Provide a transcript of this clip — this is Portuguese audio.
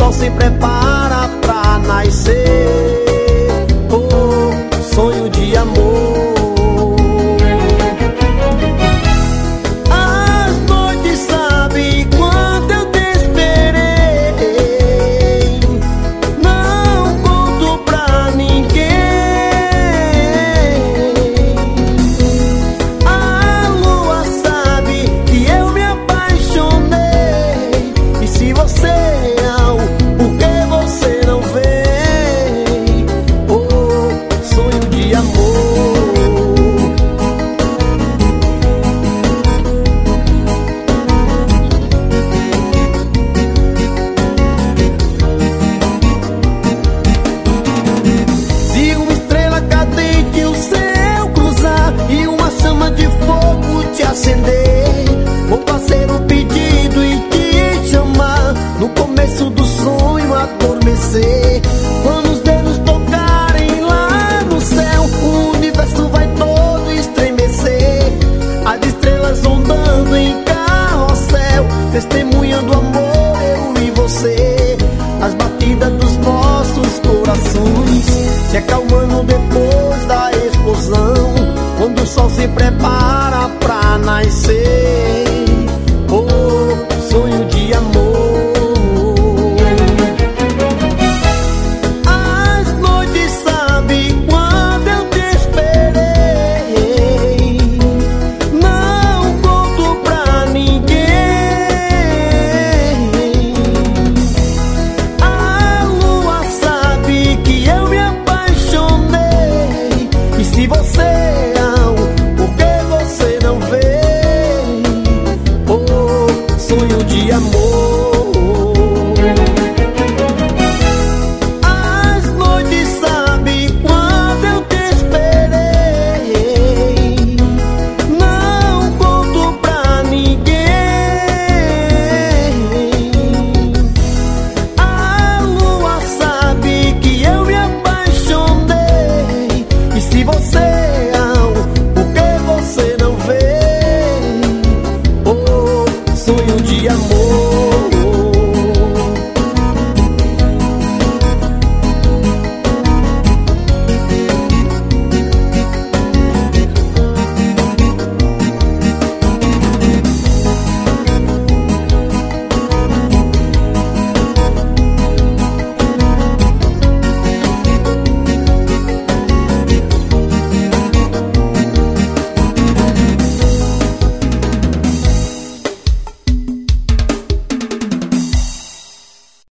sol se prepara pra nascer. Oh, sonho de amor. Vou fazer um pedido e te chamar. No começo do sonho adormecer. Quando os dedos tocarem lá no céu, o universo vai todo estremecer. As estrelas ondando em carrossel, testemunhando amor, eu e você. As batidas dos nossos corações se acalmando depois da explosão. Quando o sol se prepara